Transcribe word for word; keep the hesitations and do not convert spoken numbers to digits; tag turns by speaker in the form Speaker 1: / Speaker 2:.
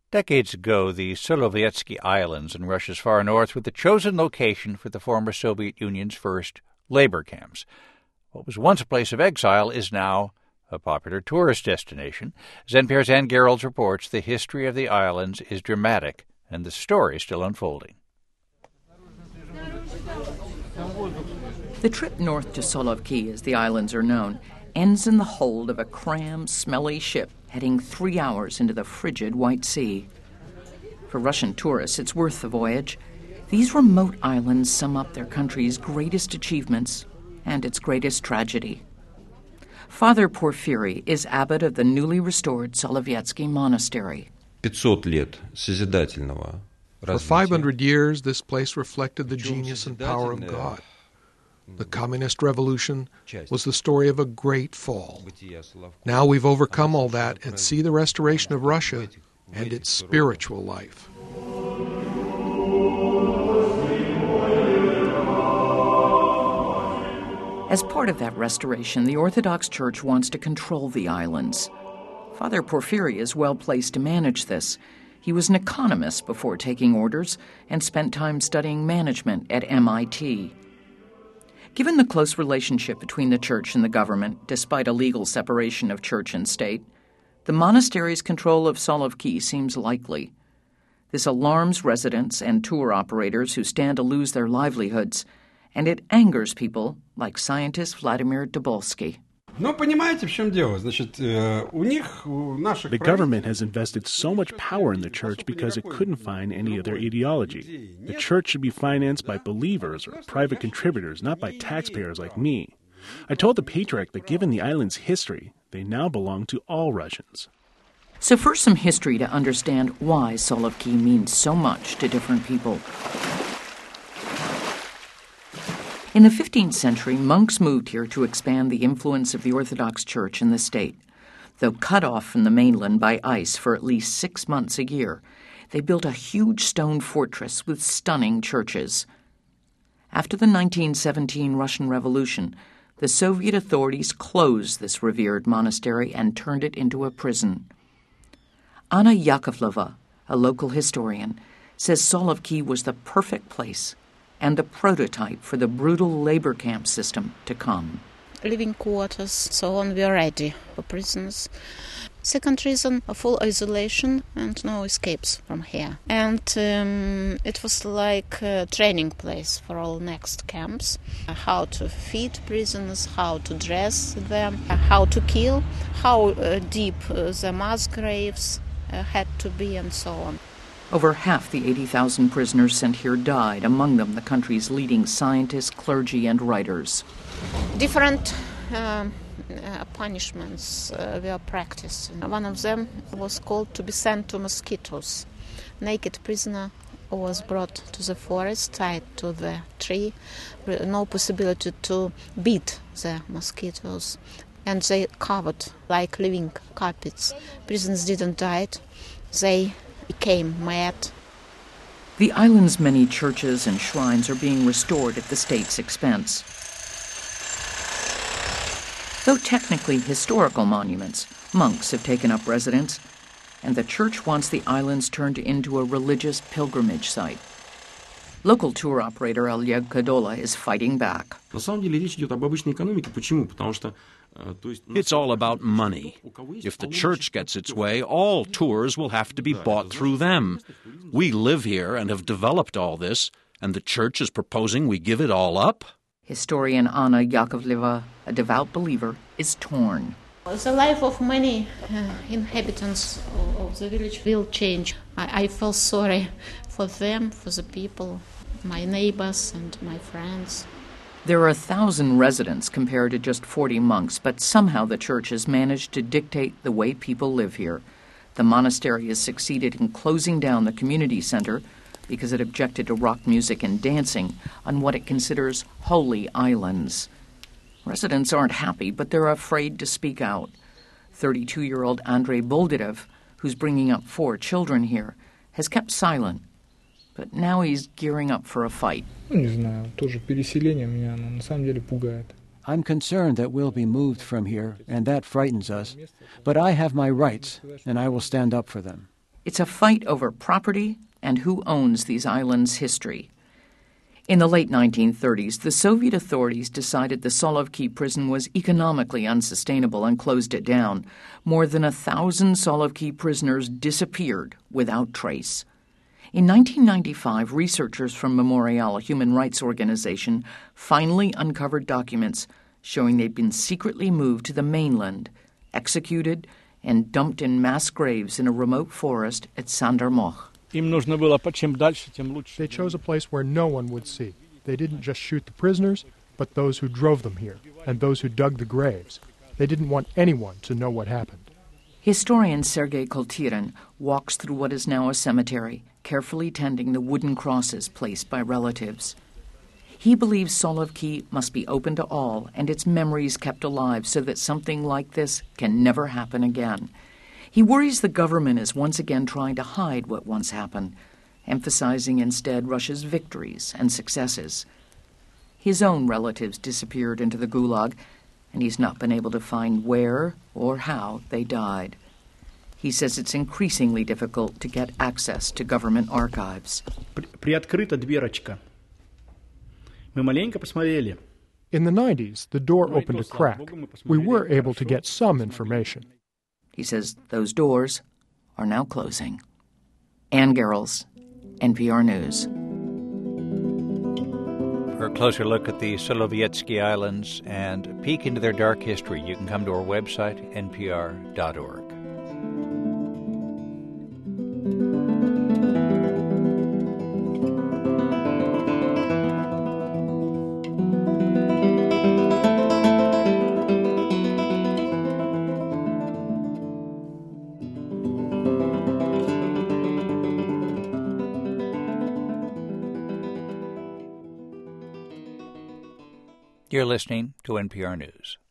Speaker 1: Decades ago, the Solovetsky Islands in Russia's far north were the chosen location for the former Soviet Union's first labor camps. What was once a place of exile is now a popular tourist destination. As N P R's Ann Gerolds reports, the history of the islands is dramatic, and the story is still unfolding.
Speaker 2: The trip north to Solovki, as the islands are known, ends in the hold of a crammed, smelly ship heading three hours into the frigid White Sea. For Russian tourists, it's worth the voyage. These remote islands sum up their country's greatest achievements and its greatest tragedy. Father Porfiry is abbot of the newly restored Solovetsky Monastery.
Speaker 3: For five hundred years, this place reflected the genius and power of God. The communist revolution was the story of a great fall. Now we've overcome all that and see the restoration of Russia and its spiritual life.
Speaker 2: As part of that restoration, the Orthodox Church wants to control the islands. Father Porfiry is well placed to manage this. He was an economist before taking orders and spent time studying management at M I T. Given the close relationship between the church and the government, despite a legal separation of church and state, the monastery's control of Solovki seems likely. This alarms residents and tour operators who stand to lose their livelihoods, and it angers people like scientist Vladimir Tobolsky.
Speaker 4: The
Speaker 5: government has invested so much power in the church because it couldn't find any other ideology. The church should be financed by believers or private contributors, not by taxpayers like me. I told the patriarch that given the island's history, they now belong to all Russians.
Speaker 2: So first, some history to understand why Solovki means so much to different people. In the fifteenth century, monks moved here to expand the influence of the Orthodox Church in the state. Though cut off from the mainland by ice for at least six months a year, they built a huge stone fortress with stunning churches. After the nineteen seventeen Russian Revolution, the Soviet authorities closed this revered monastery and turned it into a prison. Anna Yakovleva, a local historian, says Solovki was the perfect place and the prototype for the brutal labor camp system to come.
Speaker 6: Living quarters, so on, we are ready for prisoners. Second reason, a full isolation and no escapes from here. And um, it was like a training place for all next camps. How to feed prisoners, how to dress them, how to kill, how uh, deep uh, the mass graves uh, had to be, and so on.
Speaker 2: Over half the eighty thousand prisoners sent here died, among them the country's leading scientists, clergy, and writers.
Speaker 6: Different uh, uh, punishments uh, were practiced. One of them was called to be sent to mosquitoes. Naked prisoner was brought to the forest, tied to the tree, no possibility to beat the mosquitoes, and they covered like living carpets. Prisoners didn't die, they became mad.
Speaker 2: The island's many churches and shrines are being restored at the state's expense. Though technically historical monuments, monks have taken up residence, and the church wants the islands turned into a religious pilgrimage site. Local tour operator Oleg Kadola is fighting back.
Speaker 7: It's all about money. If the church gets its way, all tours will have to be bought through them. We live here and have developed all this, and the church is proposing we give it all up?
Speaker 2: Historian Anna Yakovleva, a devout believer, is torn.
Speaker 6: The life of many uh, inhabitants of the village will change. I, I feel sorry for them, for the people, my neighbors and my friends.
Speaker 2: There are a thousand residents compared to just forty monks, but somehow the church has managed to dictate the way people live here. The monastery has succeeded in closing down the community center because it objected to rock music and dancing on what it considers holy islands. Residents aren't happy, but they're afraid to speak out. thirty-two-year-old Andrei Boldyrev, who's bringing up four children here, has kept silent. But now he's gearing up for a fight.
Speaker 8: I'm
Speaker 9: concerned that we'll be moved from here, and that frightens us. But I have my rights, and I will stand up for them.
Speaker 2: It's a fight over property and who owns these islands' history. In the late nineteen thirties, the Soviet authorities decided the Solovki prison was economically unsustainable and closed it down. More than a thousand Solovki prisoners disappeared without trace. In nineteen ninety-five, researchers from Memorial, a human rights organization, finally uncovered documents showing they'd been secretly moved to the mainland, executed, and dumped in mass graves in a remote forest at Sandarmoch.
Speaker 4: They chose a place where no one would see. They didn't just shoot the prisoners, but those who drove them here, and those who dug the graves. They didn't want anyone to know what happened.
Speaker 2: Historian Sergei Koltirin walks through what is now a cemetery, carefully tending the wooden crosses placed by relatives. He believes Solovki must be open to all and its memories kept alive so that something like this can never happen again. He worries the government is once again trying to hide what once happened, emphasizing instead Russia's victories and successes. His own relatives disappeared into the Gulag, and he's not been able to find where or how they died. He says it's increasingly difficult to get access to government archives.
Speaker 4: Приоткрыта дверочка. Мы маленько посмотрели. In the nineties, the door opened a crack. We were able to get some information.
Speaker 2: He says those doors are now closing. Ann Garrels, N P R News.
Speaker 1: For a closer look at the Solovietsky Islands and a peek into their dark history, you can come to our website, N P R dot org. You're listening to N P R News.